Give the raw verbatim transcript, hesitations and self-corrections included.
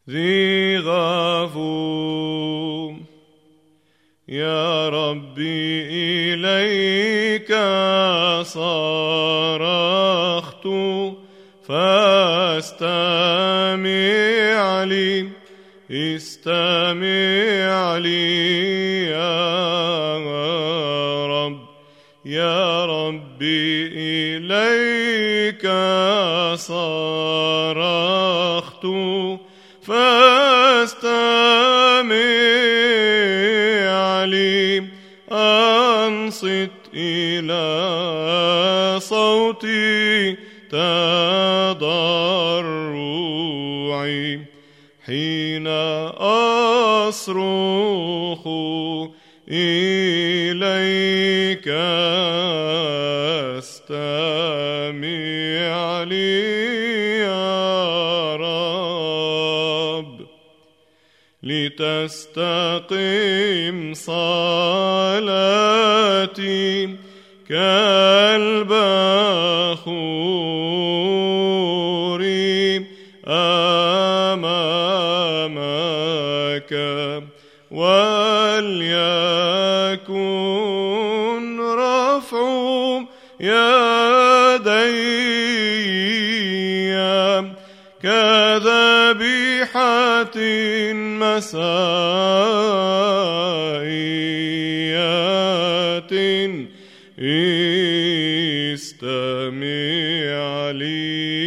ذي غفور. يا ربي إليك صرخت فاستمع لي، استمع لي يا رب. يا ربي إليك صرخت فاستمع لي، أنصت إلى صوتي تضرعي حين أصرخ إليك. استمع لي يا رب، لتستقم صلاتي كالبخور أمامك، وليكن رفع يدي كذبيحة مسائية. استمع لي